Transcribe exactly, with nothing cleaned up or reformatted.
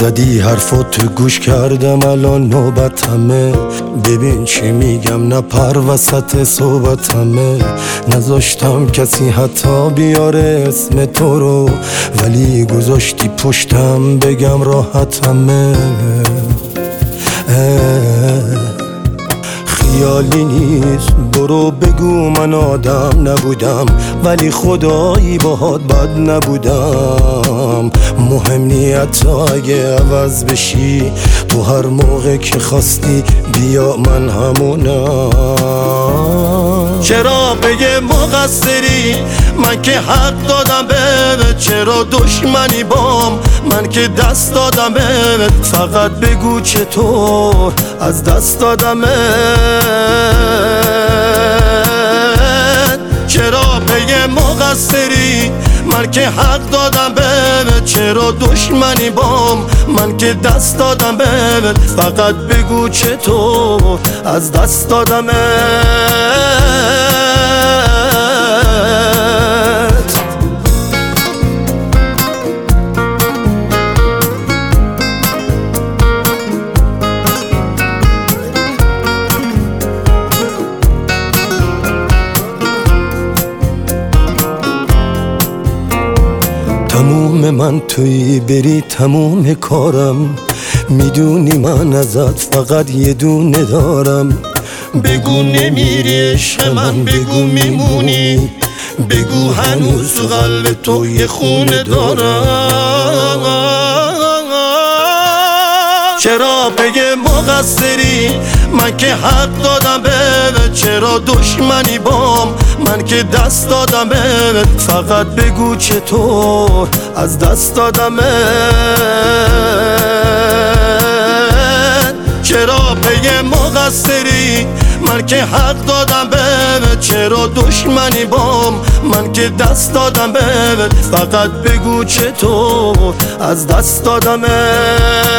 زدی حرفات تو گوش کردم الان نوبتمه. ببین چی میگم نه پر وسط صحبتمه. نذاشتم کسی حتی بیاره اسم تو رو، ولی گذاشتی پشتم بگم راحتمه. خیالی نیست برو بگو من آدم نبودم، ولی خدایی باهات بد نبودم. مهم نیت اگه عوض بشی، تو هر موقع که خواستی بیا من همونم. چرا بگه مقصری من که حق دادم بهت، چرا دشمنی بام من که دست دادم بهت. فقط بگو چطور از دست دادمت. چرا بگه مقصری من که حق دادم بهت، چرا دشمنی بام من که دست دادم بهت. فقط بگو چطور از دست دادمت. تموم من توی بری تموم کارم، میدونی من ازت فقط یه دونه دارم. بگو نمیری عشق من، بگو میمونی، بگو هنوز تو قلب تو یه خونه دارم. چرا بگه مقصری من که حق دادم بهت، چرا دشمنی بام من که دست دادم بهت. فقط بگو چطور از دست دادمت. چرا بگه مقصری من که حق دادم بهت، چرا دشمنی بام من که دست دادم بهت. فقط بگو چطور از دست دادمت.